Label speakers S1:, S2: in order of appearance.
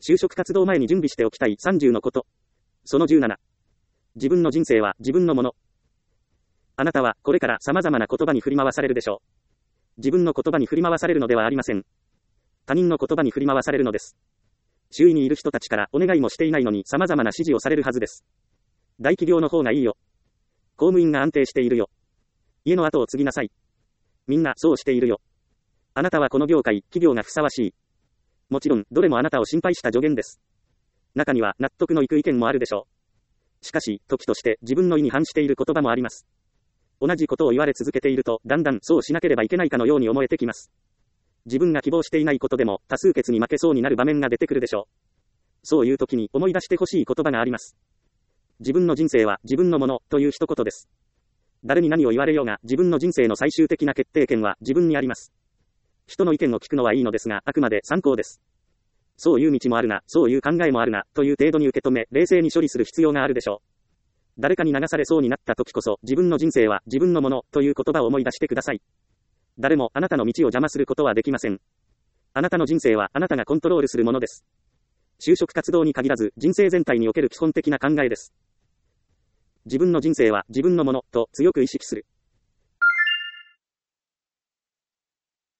S1: 就職活動前に準備しておきたい30のこと。その17。自分の人生は自分のもの。あなたはこれから様々な言葉に振り回されるでしょう。自分の言葉に振り回されるのではありません。他人の言葉に振り回されるのです。周囲にいる人たちからお願いもしていないのに様々な指示をされるはずです。大企業の方がいいよ。公務員が安定しているよ。家の後を継ぎなさい。みんなそうしているよ。あなたはこの業界、企業がふさわしい。もちろん、どれもあなたを心配した助言です。中には納得のいく意見もあるでしょう。しかし、時として自分の意に反している言葉もあります。同じことを言われ続けていると、だんだんそうしなければいけないかのように思えてきます。自分が希望していないことでも多数決に負けそうになる場面が出てくるでしょう。そういう時に思い出してほしい言葉があります。自分の人生は自分のものという一言です。誰に何を言われようが自分の人生の最終的な決定権は自分にあります。人の意見を聞くのはいいのですが、あくまで参考です。そういう道もあるな、そういう考えもあるな、という程度に受け止め、冷静に処理する必要があるでしょう。誰かに流されそうになった時こそ、自分の人生は自分のもの、という言葉を思い出してください。誰もあなたの道を邪魔することはできません。あなたの人生はあなたがコントロールするものです。就職活動に限らず、人生全体における基本的な考えです。自分の人生は自分のもの、と強く意識する。